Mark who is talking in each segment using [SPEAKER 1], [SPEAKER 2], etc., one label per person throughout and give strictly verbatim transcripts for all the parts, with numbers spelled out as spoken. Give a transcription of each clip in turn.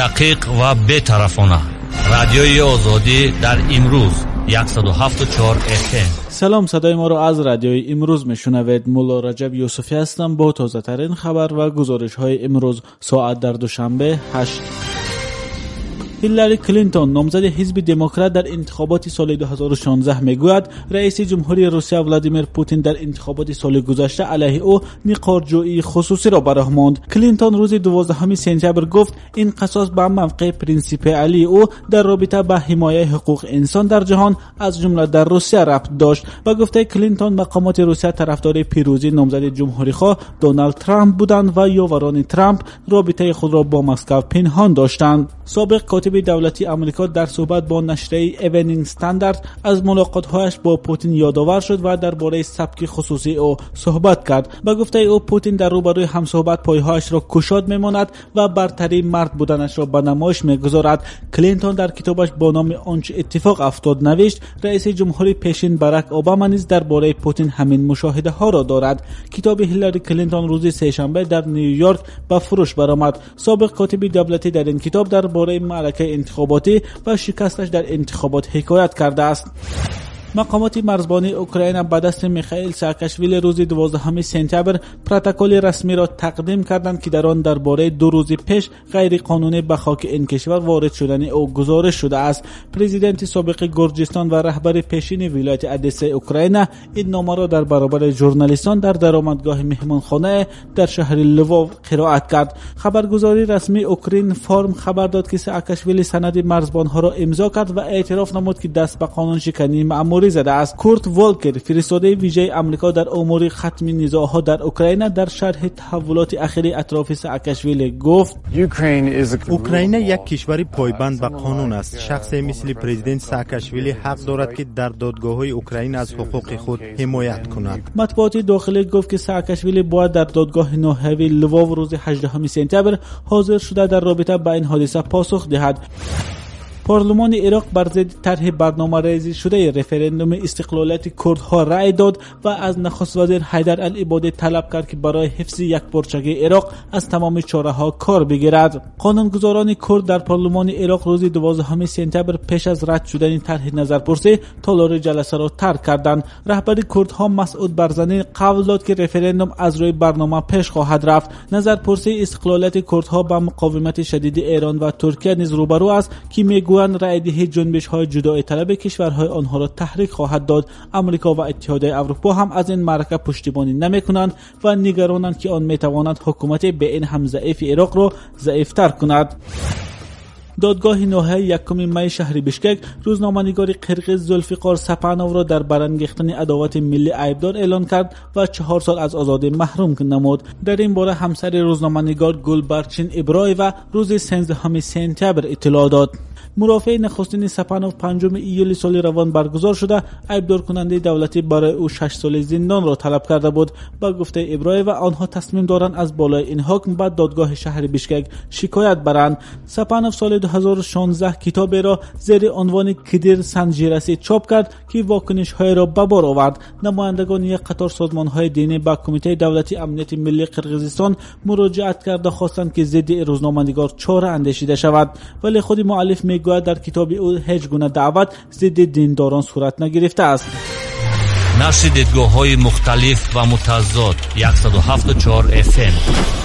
[SPEAKER 1] دقیق و بی‌طرفانه. رادیوی آزادی در امروز صد و هفت و چهار اف ام.
[SPEAKER 2] سلام، صدای ما رو از رادیوی امروز میشنوید. مولا رجب یوسفی هستم با تازه ترین خبر و گزارش های امروز. ساعت در دوشنبه هشت. هیلاری کلینتون نامزد حزب دموکرات در انتخابات سال دو هزار و شانزده میگوید رئیس جمهوری روسیه ولادیمیر پوتین در انتخابات سال گذشته علیه او نقارجویی خصوصی را براه ماند. کلینتون روز دوازدهم سپتامبر گفت این قصاص به موقع پرینسیپالی او در رابطه با حمایت حقوق انسان در جهان از جمله در روسیه ربط داشت و گفته کلینتون مقامات روسیه طرفدار پیروزی نامزد جمهوری‌خواه دونالد ترامپ بودند و یاوران ترامپ رابطه خود را با مسکو پنهان داشتند. سابق کاتب دولتی آمریکا در صحبت با نشریه ایونینگ استاندارد از ملاقات‌هایش با پوتین یادآور شد و درباره سبک خصوصی او صحبت کرد. با گفته او پوتین در روبروی همصحبت پایهایش را گشاد می‌ماند و برتری مرد بودنش را به نمایش می‌گذارد. کلینتون در کتابش با نام آنچه اتفاق افتاد نوشت رئیس جمهوری پیشین باراک اوباما نیز درباره پوتین همین مشاهده ها را دارد. کتاب هیلاری کلینتون روز سه‌شنبه در نیویورک به فروش برآمد. سابق کاتب دولتی در این کتاب درباره معرکه انتخاباتی و شکستش در انتخابات حکایت کرده است. مقامات مرزبانی اوکراین به دست میخائیل ساکاشویلی روز دوازدهم سپتامبر پروتکل رسمی را تقدیم کردند که در آن درباره دو روز پیش غیر قانونی به خاک این کشور وارد شدن او گزارش شده است. پرزیدنت سابق گرجستان و رهبر پیشین ولایت ادسه اوکراین این نامه را در برابر ژورنالیستان در درآمدگاه مهمانخانه در شهر لوو قرائت کرد. خبرگزاری رسمی اوکراین فارم خبر داد که ساکاشویلی سند مرزبانها را امضا کرد و اعتراف نمود که دست به قانون شکنی مأموری زده است. کورت والکر فرستاده ویژه آمریکا در امور ختم نزاع‌ها در اوکراین در شرح تحولات اخیر اطراف ساکاشویلی گفت
[SPEAKER 3] اوکراین یک کشور پایبند به قانون است. شخصی مثل پرزیدنت ساکاشویلی حق دارد که در دادگاه‌های اوکراین از حقوق خود حمایت کند.
[SPEAKER 2] مطبوعات داخلی گفت که ساکاشویلی باید در دادگاه نهایی لوو روز هجدهم سپتامبر حاضر شده در رابطه با این حادثه پاسخ دهد. پارلمان عراق بر ضد طرح برنامه‌ریزی شده رفراندوم استقلالیت کردها رأی داد و از نخست وزیر حیدر العبادی طلب کرد که برای حفظ یکپارچگی عراق از تمام چاره‌ها کار بگیرد. قانونگذاران کرد در پارلمان عراق روز دوازدهم سپتامبر پیش از رد شدن طرح نظرپرسی تالار جلسه را ترک کردند. رهبر کردها مسعود برزنی قول داد که رفراندوم از روی برنامه پیش خواهد رفت. نظرپرسی استقلالیت کردها با مقاومت شدید ایران و ترکیه نیز روبرو است که میگویند رای دهی جنبش‌های جدایی طلب کشورهای آنها را تحریک خواهد داد. آمریکا و اتحادیه اروپا هم از این معرکه پشتیبانی نمی‌کنند و نگرانند که آن می‌تواند حکومت به این هم ضعیف عراق را ضعیف‌تر کند. دادگاه نهایی یکم می شهر بشکک روزنامه‌نگار قرقیز زلفیقار سپانوف را در برانگیختن عداوت ملی عیبدار اعلان کرد و چهار سال از آزادی محروم نمود. در این باره همسر روزنامه‌نگار گلبرچین ابراهیمی روز سیزدهم سپتامبر اطلاع داد. مرافع نخستین سپانوف پنجم ایول سال روان برگزار شده عیبدار کننده دولتی برای او شش سال زندان را طلب کرده بود. با گفته ابراهیمی آنها تصمیم دارند از بالای این حکم بعد دادگاه شهر بشکک شکایت برند. سپانوف سال دو هزار و شانزده کتابی را زیر عنوان کدیر سنجیرسی چاپ کرد که واکنش‌های را به بار آورد. نمایندگان یک قطار سازمان‌های دینی با کمیته دولتی امنیت ملی قرقیزستان مراجعت کرده خواستند که ضد روزنامه‌نگار چاره اندیشیده شود، ولی خود مؤلف میگوید در کتاب او هیچ گونه دعوت ضد دینداران صورت نگرفته است.
[SPEAKER 1] نشر دیدگاه‌های مختلف و متضاد صد و هفت و چهار اف ام.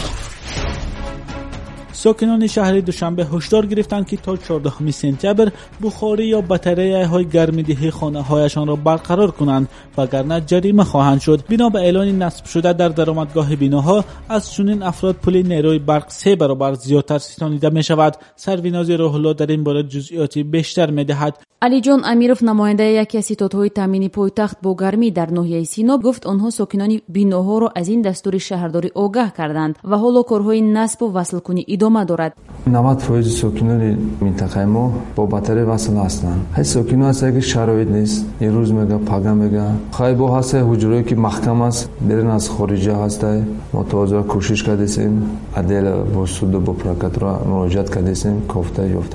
[SPEAKER 2] ساکنان شهر دوشنبه هشدار گرفتند که تا چهاردهم سپتامبر بخاری یا بطری‌های گرمیدهی خانه‌هایشان را برقرار کنند وگرنه جریمه خواهند شد. بنا به اعلان نصب شده در درآمدگاه بیناها از چنین افراد پول نیروی برق سه برابر زیادتر ستانیده می شود. سرویناز روح الله در این باره جزئیاتی بیشتر می دهد.
[SPEAKER 4] علیجان امیرов نماینده یکی از ستادهای تامینی پایتخت با گرمی در ناحیه سیناب گفت آنها ساکنان بیناها را از این دستور شهرداری آگاه کردند و حالا کارهای نصب و وصل کنی ادامه دارد.
[SPEAKER 5] نود درصد ساکنان منطقه ما با باتری وصل هستند. های ساکنان هستند که شرایط نیست. یه روز میگه پاگا میگه. خواهی با هست حجره که محکم است برن از خارجه هسته. ما تازه کوشش کردیم عدل با سود و با پرکترا مراجعت کردیم کافته یافته است.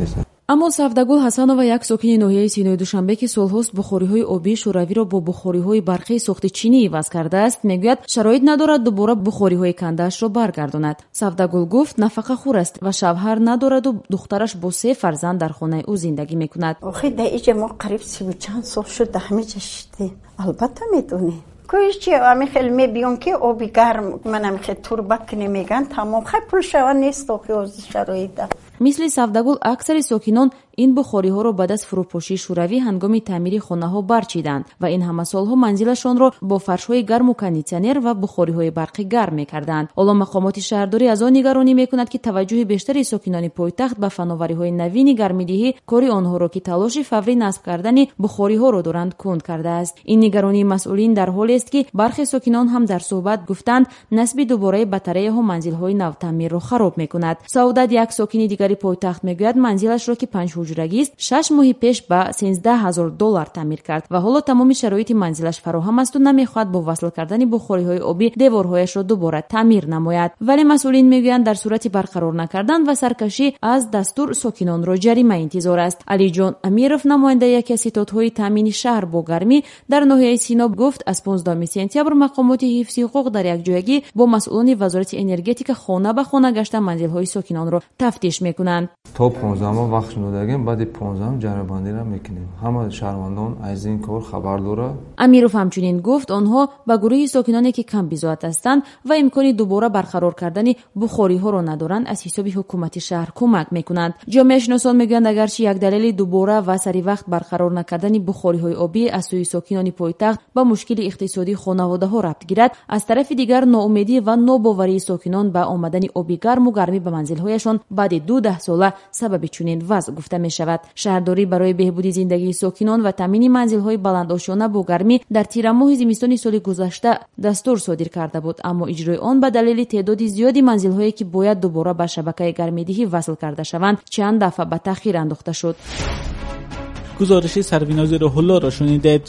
[SPEAKER 4] аммо Савдагул Ҳасанова, як сокини ноҳияи Синои Душанбе, ки солҳост бухориҳои обии шӯравиро бо бухориҳои барқии сохти чинӣ иваз кардааст, мегӯяд шароит надорад дубора бухориҳои кандаашро баргардонад. Савдагул гуфт нафақахӯр аст ва шавҳар надораду духтараш бо се фарзанд дар хонаи ӯ зиндагӣ мекунад.
[SPEAKER 6] охи дар иҷа мо қариб сиву чанд сол шуд дар ҳамиҷа шидем. албатта медонем کویش چی امی خیلی میبیون که آبی گرم منم خیلی توربک نمیگن تمام خیلی پول شوا نیست و که شرایط ده.
[SPEAKER 4] мисли Савдагул аксари сокинон ин бухориҳоро ба даст фурӯпошии шӯравӣ ҳангоми таъмири хонаҳо барчиданд ва ин ҳама солҳо манзилашонро бо фаршҳои гарму кондитсионер ва бухориҳои барқӣ гарм мекарданд. ҳоло мақомоти шаҳрдорӣ аз он нигаронӣ мекунад ки таваҷҷӯҳи бештари сокинони пойтахт ба фановариҳои навини гармидиҳӣ кори онҳоро ки талоши фаврӣ насб кардани бухориҳоро доранд кунд кардааст. ин нигаронии масъулин дар ҳолест ки бархе сокинон ҳам дар суҳбат гуфтанд насби дубораи батареяҳо манзилҳои навтаъмирро хароб мекунад. Саудат, як сокини дигари пойтахт, мегӯяд манзилашро ки панҷҳуҷрагист шаш моҳи пеш ба сенздаҳ ҳазор доллар таъмир кард ва ҳоло тамоми шароити манзилаш фароҳам асту намехоҳад бо васл кардани бухориҳои обӣ деворҳояшро дубора таъмир намояд. вале масъулин мегӯянд дар сурати барқарор накардан ва саркашӣ аз дастур сокинонро ҷарима интизор аст. Алиҷон Амиров, намояндаи яке аз ситодҳои таъмини шаҳр бо гармӣ дар ноҳияи Сино, гуфт аз понздаҳуми сентябр мақомоти ҳифзи ҳуқуқ дар якҷоягӣ бо масъулони вазорати энергетика хона ба хона гашта манзилҳои сокинонро тафтиш мекунанд.
[SPEAKER 5] то понздаҳум вақт шунудагем, баъди понздаҳум ҷарабандиро мекунем. ҳама шаҳрвандон аз ин кор хабар дорад. Амиров
[SPEAKER 4] ҳамчунин гуфт онҳо ба гурӯҳи сокиноне ки кам бизоат ҳастанд ва имкони дубора барқарор кардани бухориҳоро надоранд аз ҳисоби ҳукумати шаҳр кӯмак мекунанд. ҷомеашиносон мегӯянд агарчи як далели дубора ва саривақт барқарор накардани бухориҳои обӣ аз сӯи сокинони пойтахт ба мушкили иқтисодии хонаводаҳо рабт гирад, аз тарафи дигар ноумедӣ ва нобоварии сокинон ба омадани оби гарму гармӣ ба манзилҳояшон баъди ду даҳсола сабаби чунин вазъ гуфта мешавад. Шаҳрдорӣ барои беҳбуди зиндагии сокинон ва таъмини манзилҳои баландошона бо гармӣ дар тирамоҳи зимистони соли гузашта дастур содир карда буд, аммо иҷрои он ба далели теъдоди зиёди манзилҳое ки бояд дубора ба шабакаи гармидиҳӣ васл карда шаванд чанд дафъа ба таъхир андохта шуд.
[SPEAKER 2] гузориши Сарвинози Рӯҳуллоро шунидед.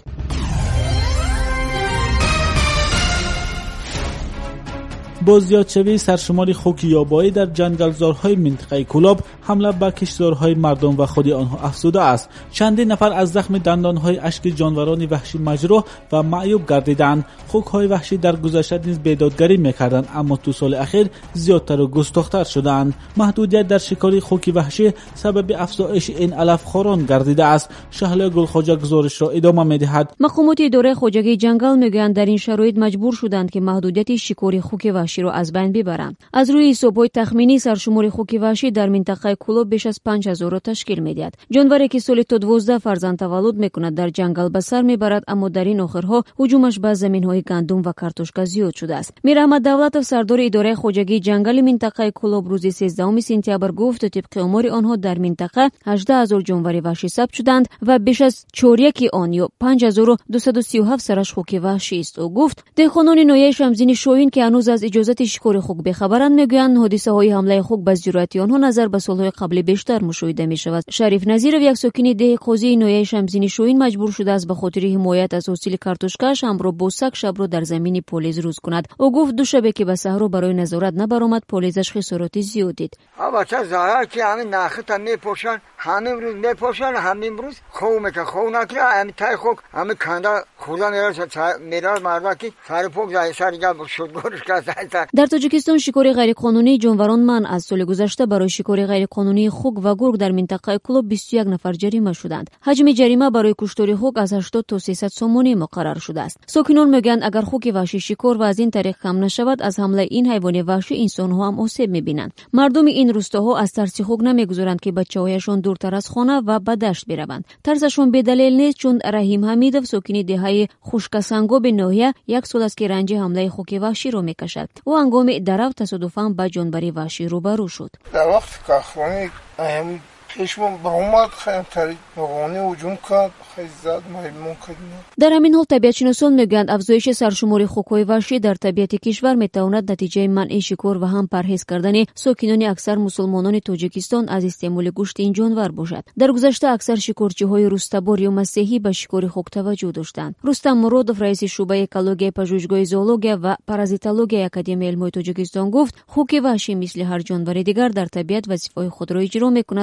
[SPEAKER 2] با زیادشوی سرشمار خوک یابایی در جنگلزارهای منطقه کولاب حمله به کشتزارهای مردم و خود آنها افزوده است. چندین نفر از زخم دندانهای اشک جانوران وحشی مجروح و معیوب گردیدند. خوکهای وحشی در گذشته نیز بیدادگری میکردند، اما تو سال اخیر زیادتر و گستاخ‌تر شدند. محدودیت در شکار خوک وحشی سبب افزایش این علف خواران گردیده است. شهلا گلخواجه گزارش را ادامه میدهد.
[SPEAKER 7] مقامات اداره خواجگی جنگل میگویند در این شرایط مجبور شدند که محدودیت شکار خوک وحشی را از بین ببرند. از روی حساب‌های تخمینی سرشمار خوک وحشی در منطقه کولاب بیش از پنج هزار را تشکیل می‌دهد. جانوری که سالی تا دوازده فرزند تولد میکند در جنگل به سر میبرد، اما در این آخرها هجومش به زمین‌های گندم و کارتوشکا زیاد شده است. میر احمد دولتov سردار اداره خواجگی جنگل منطقه کولاب روز سیزدهم سپتامبر گفت طبق آمار آنها در منطقه هجده هزار جانور وحشی ثبت شدند و بیش از چهارده آن یا پنج هزار و دویست و سی و هفت سرش خوک وحشی است. او گفت دهقانان ناحیه شمزین شوین که هنوز از اجازت شکار خوک بخبرند میگویند حادثه‌های حمله خوک به ضرورت آنها نظر به سال‌های قبلی بیشتر مشاهده می‌شود. شریف نظیرov یک ساکن ده قوزی ناحیه شمزین شوین مجبور شده است به خاطر حمایت از حاصل کارتوشکاش همراه با سگ شب را در زمین پولیز روز کند. او گفت دو شبه که به صحرا برای نظارت نبرآمد، پولیزش خسارات زیاد دید.
[SPEAKER 8] البته ظاهر که همین ناخت میپوشن، همین روز میپوشن، همین روز خومه که خونا که همین تای خوک همین کنده خوردن میرا مردا که سر پوک زای سرگا شدگورش کرد.
[SPEAKER 7] در تاجیکستان شکار غیرقانونی جانوران من از سال گذشته برای شکار غیرقانونی خوک و گرگ در منطقه کولاب بیست و یک نفر جریمه شدند. حجم جریمه برای کشتار خوک از هشتاد تا سیصد سومانی مقرر شده است. ساکنان میگویند اگر خوک وحشی شکار و از این طریق کم نشود، از حمله این حیوان وحشی انسان‌ها هم آسیب می‌بینند. مردم این روستاها از ترس خوک نمیگذارند که بچه‌هایشان دورتر از خانه و به دشت بروند. ترسشون بدلیل نیست، چون رحیم حمیدov ساکن دهه خشکسنگاب ناحیه یک سال است که رنج حمله خوک وحشی را میکشد. او هنگام درو تصادفاً با جانور وحشی روبرو شد.
[SPEAKER 9] در وقت که خانه اهم خشمم به اومد خیلی طریق نوانی هجوم کرد، خیلی زد میمون کرد.
[SPEAKER 7] در همین حال طبیعتشناسان میگویند افزایش سرشمار خوک‌های وحشی در طبیعت کشور میتواند نتیجه منع شکار و هم پرهیز کردن ساکنان اکثر مسلمانان تاجیکستان از استعمال گوشت این جانور باشد. در گذشته اکثر شکارچی‌های روستابار یا مسیحی به شکار خوک توجه داشتند. رستم مرادov رئیس شعبه اکولوژی پژوهشگاه زئولوژی و پارازیتولوژی اکادمی علوم تاجیکستان گفت خوک وحشی مثل هر جانور دیگر در طبیعت وظیفه‌های خود را اجرا میکند و در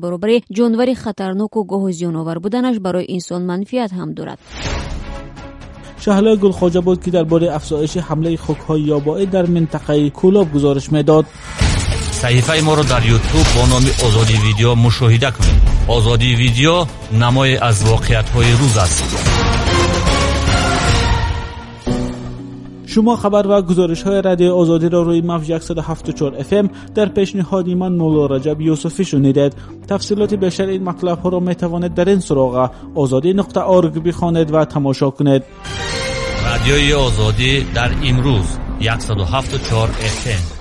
[SPEAKER 7] برابر جانور خطرناک و گاه زیان‌آور بودنش برای انسان منفعت هم دارد.
[SPEAKER 2] شهلا گلخواجه بود که درباره افزایش حمله خوک‌های یابایی در منطقه کولاب گزارش میداد.
[SPEAKER 1] صحیفه ما رو در یوتیوب با نام آزادی ویدیو مشاهده کنید. آزادی ویدیو نمای از واقعیت‌های روز است.
[SPEAKER 2] شما خبر و گزارش های رادیو آزادی را روی موج صد و هفت و چهار اف ام در پیشنهاد من مولا رجب یوسفی شنیدید. تفصیلات بیشتر این مطلب ها را می توانید در این سراغ آزادی نقطه اورگ بخوانید و تماشا کنید.
[SPEAKER 1] رادیوی آزادی در امروز صد و هفت و چهار اف ام.